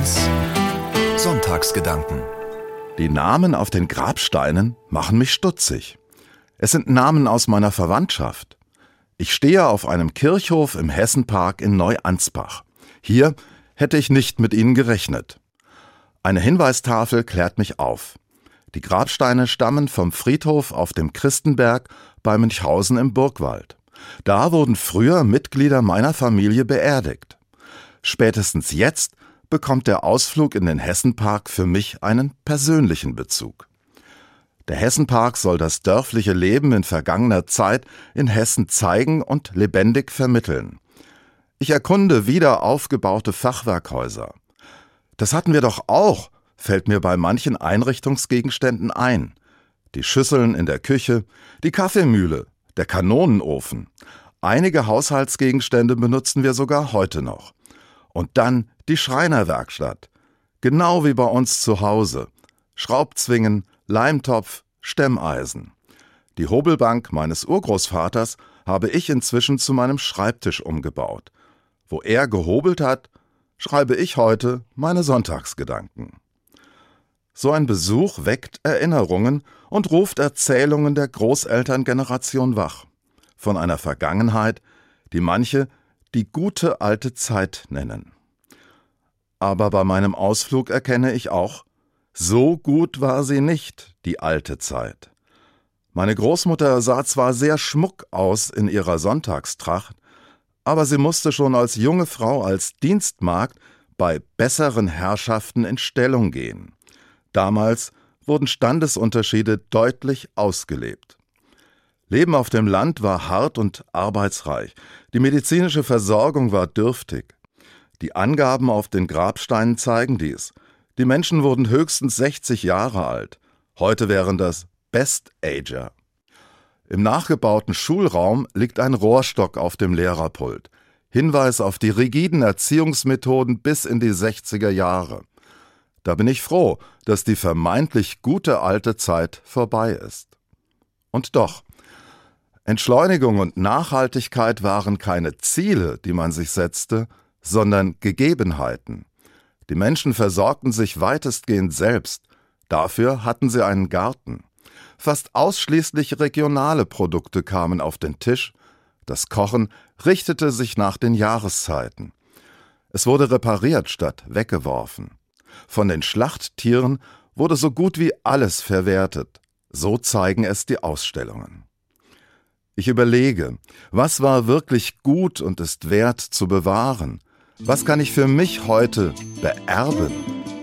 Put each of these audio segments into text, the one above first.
1 Sonntagsgedanken. Die Namen auf den Grabsteinen machen mich stutzig. Es sind Namen aus meiner Verwandtschaft. Ich stehe auf einem Kirchhof im Hessenpark in Neuansbach. Hier hätte ich nicht mit ihnen gerechnet. Eine Hinweistafel klärt mich auf. Die Grabsteine stammen vom Friedhof auf dem Christenberg bei Münchhausen im Burgwald. Da wurden früher Mitglieder meiner Familie beerdigt. Spätestens jetzt bekommt der Ausflug in den Hessenpark für mich einen persönlichen Bezug. Der Hessenpark soll das dörfliche Leben in vergangener Zeit in Hessen zeigen und lebendig vermitteln. Ich erkunde wieder aufgebaute Fachwerkhäuser. Das hatten wir doch auch, fällt mir bei manchen Einrichtungsgegenständen ein. Die Schüsseln in der Küche, die Kaffeemühle, der Kanonenofen. Einige Haushaltsgegenstände benutzen wir sogar heute noch. Und dann die Schreinerwerkstatt. Genau wie bei uns zu Hause. Schraubzwingen, Leimtopf, Stemmeisen. Die Hobelbank meines Urgroßvaters habe ich inzwischen zu meinem Schreibtisch umgebaut. Wo er gehobelt hat, schreibe ich heute meine Sonntagsgedanken. So ein Besuch weckt Erinnerungen und ruft Erzählungen der Großelterngeneration wach. Von einer Vergangenheit, die manche die gute alte Zeit nennen. Aber bei meinem Ausflug erkenne ich auch, so gut war sie nicht, die alte Zeit. Meine Großmutter sah zwar sehr schmuck aus in ihrer Sonntagstracht, aber sie musste schon als junge Frau als Dienstmagd bei besseren Herrschaften in Stellung gehen. Damals wurden Standesunterschiede deutlich ausgelebt. Leben auf dem Land war hart und arbeitsreich. Die medizinische Versorgung war dürftig. Die Angaben auf den Grabsteinen zeigen dies. Die Menschen wurden höchstens 60 Jahre alt. Heute wären das Best-Ager. Im nachgebauten Schulraum liegt ein Rohrstock auf dem Lehrerpult. Hinweis auf die rigiden Erziehungsmethoden bis in die 60er Jahre. Da bin ich froh, dass die vermeintlich gute alte Zeit vorbei ist. Und doch, Entschleunigung und Nachhaltigkeit waren keine Ziele, die man sich setzte, sondern Gegebenheiten. Die Menschen versorgten sich weitestgehend selbst. Dafür hatten sie einen Garten. Fast ausschließlich regionale Produkte kamen auf den Tisch. Das Kochen richtete sich nach den Jahreszeiten. Es wurde repariert statt weggeworfen. Von den Schlachttieren wurde so gut wie alles verwertet. So zeigen es die Ausstellungen. Ich überlege, was war wirklich gut und ist wert zu bewahren? Was kann ich für mich heute beerben?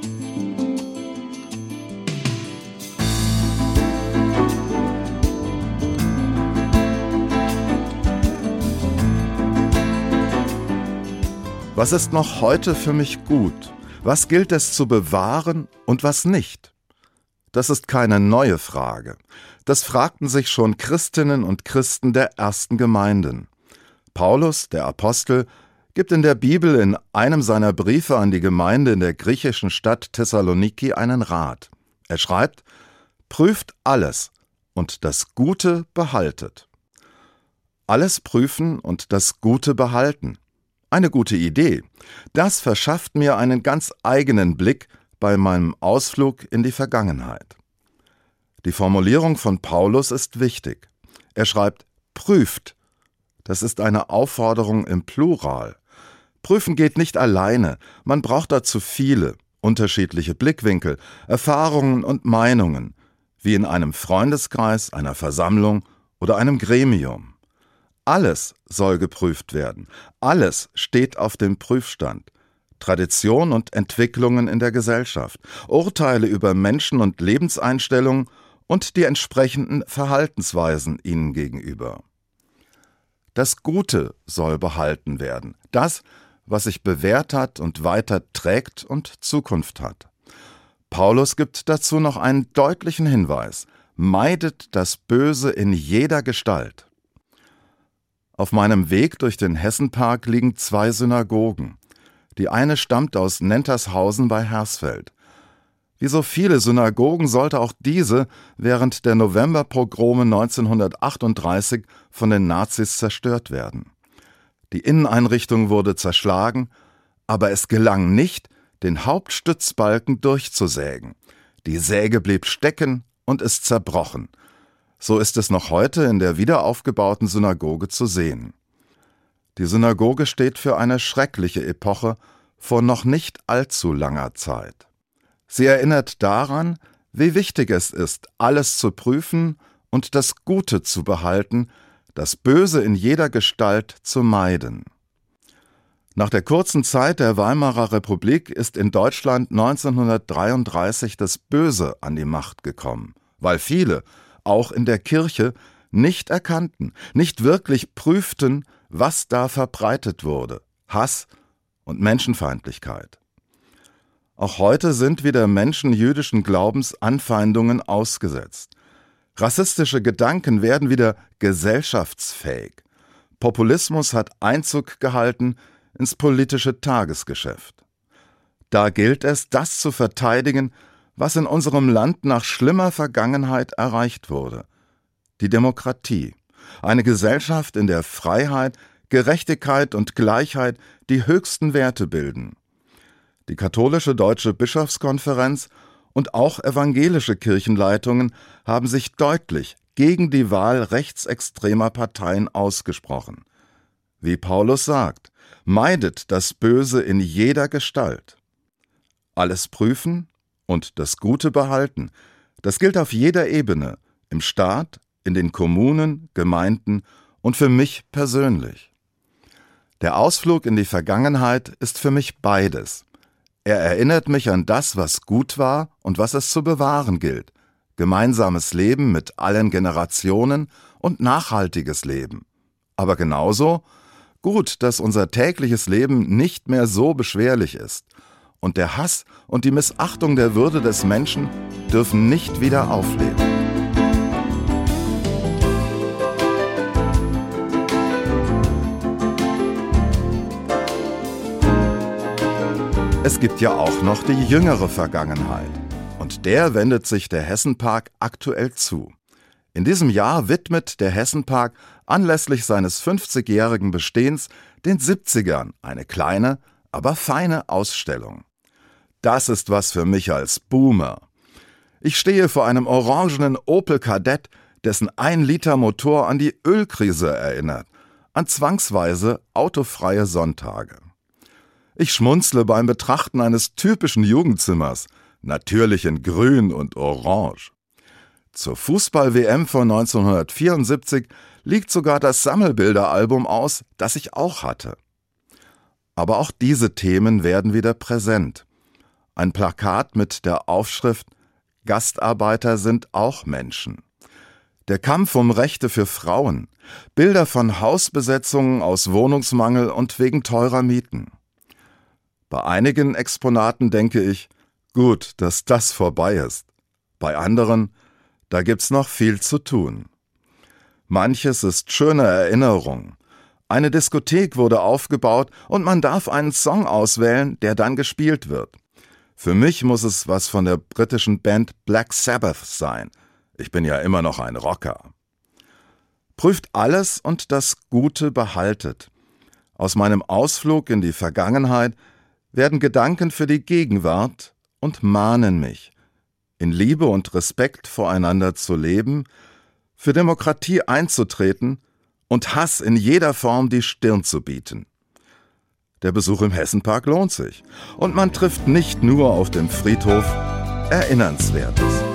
Was ist noch heute für mich gut? Was gilt es zu bewahren und was nicht? Das ist keine neue Frage. Das fragten sich schon Christinnen und Christen der ersten Gemeinden. Paulus, der Apostel, gibt in der Bibel in einem seiner Briefe an die Gemeinde in der griechischen Stadt Thessaloniki einen Rat. Er schreibt: Prüft alles und das Gute behaltet. Alles prüfen und das Gute behalten. Eine gute Idee. Das verschafft mir einen ganz eigenen Blick bei meinem Ausflug in die Vergangenheit. Die Formulierung von Paulus ist wichtig. Er schreibt: Prüft. Das ist eine Aufforderung im Plural. Prüfen geht nicht alleine, man braucht dazu viele, unterschiedliche Blickwinkel, Erfahrungen und Meinungen, wie in einem Freundeskreis, einer Versammlung oder einem Gremium. Alles soll geprüft werden, alles steht auf dem Prüfstand. Tradition und Entwicklungen in der Gesellschaft, Urteile über Menschen und Lebenseinstellungen und die entsprechenden Verhaltensweisen ihnen gegenüber. Das Gute soll behalten werden, das, was sich bewährt hat und weiter trägt und Zukunft hat. Paulus gibt dazu noch einen deutlichen Hinweis: Meidet das Böse in jeder Gestalt. Auf meinem Weg durch den Hessenpark liegen 2 Synagogen. Die eine stammt aus Nentershausen bei Hersfeld. Wie so viele Synagogen sollte auch diese während der Novemberpogrome 1938 von den Nazis zerstört werden. Die Inneneinrichtung wurde zerschlagen, aber es gelang nicht, den Hauptstützbalken durchzusägen. Die Säge blieb stecken und ist zerbrochen. So ist es noch heute in der wiederaufgebauten Synagoge zu sehen. Die Synagoge steht für eine schreckliche Epoche vor noch nicht allzu langer Zeit. Sie erinnert daran, wie wichtig es ist, alles zu prüfen und das Gute zu behalten, das Böse in jeder Gestalt zu meiden. Nach der kurzen Zeit der Weimarer Republik ist in Deutschland 1933 das Böse an die Macht gekommen, weil viele, auch in der Kirche, nicht erkannten, nicht wirklich prüften, was da verbreitet wurde: Hass und Menschenfeindlichkeit. Auch heute sind wieder Menschen jüdischen Glaubens Anfeindungen ausgesetzt. Rassistische Gedanken werden wieder gesellschaftsfähig. Populismus hat Einzug gehalten ins politische Tagesgeschäft. Da gilt es, das zu verteidigen, was in unserem Land nach schlimmer Vergangenheit erreicht wurde: die Demokratie, eine Gesellschaft, in der Freiheit, Gerechtigkeit und Gleichheit die höchsten Werte bilden. Die katholische Deutsche Bischofskonferenz und auch evangelische Kirchenleitungen haben sich deutlich gegen die Wahl rechtsextremer Parteien ausgesprochen. Wie Paulus sagt: Meidet das Böse in jeder Gestalt. Alles prüfen und das Gute behalten, das gilt auf jeder Ebene, im Staat, in den Kommunen, Gemeinden und für mich persönlich. Der Ausflug in die Vergangenheit ist für mich beides. Er erinnert mich an das, was gut war und was es zu bewahren gilt: gemeinsames Leben mit allen Generationen und nachhaltiges Leben. Aber genauso gut, dass unser tägliches Leben nicht mehr so beschwerlich ist. Und der Hass und die Missachtung der Würde des Menschen dürfen nicht wieder aufleben. Es gibt ja auch noch die jüngere Vergangenheit. Und der wendet sich der Hessenpark aktuell zu. In diesem Jahr widmet der Hessenpark anlässlich seines 50-jährigen Bestehens den 70ern eine kleine, aber feine Ausstellung. Das ist was für mich als Boomer. Ich stehe vor einem orangenen Opel Kadett, dessen 1-Liter-Motor an die Ölkrise erinnert, an zwangsweise autofreie Sonntage. Ich schmunzle beim Betrachten eines typischen Jugendzimmers, natürlich in Grün und Orange. Zur Fußball-WM von 1974 liegt sogar das Sammelbilderalbum aus, das ich auch hatte. Aber auch diese Themen werden wieder präsent. Ein Plakat mit der Aufschrift »Gastarbeiter sind auch Menschen«. Der Kampf um Rechte für Frauen, Bilder von Hausbesetzungen aus Wohnungsmangel und wegen teurer Mieten. Bei einigen Exponaten denke ich, gut, dass das vorbei ist. Bei anderen, da gibt's noch viel zu tun. Manches ist schöne Erinnerung. Eine Diskothek wurde aufgebaut und man darf einen Song auswählen, der dann gespielt wird. Für mich muss es was von der britischen Band Black Sabbath sein. Ich bin ja immer noch ein Rocker. Prüft alles und das Gute behaltet. Aus meinem Ausflug in die Vergangenheit werden Gedanken für die Gegenwart und mahnen mich, in Liebe und Respekt voreinander zu leben, für Demokratie einzutreten und Hass in jeder Form die Stirn zu bieten. Der Besuch im Hessenpark lohnt sich und man trifft nicht nur auf dem Friedhof Erinnernswertes.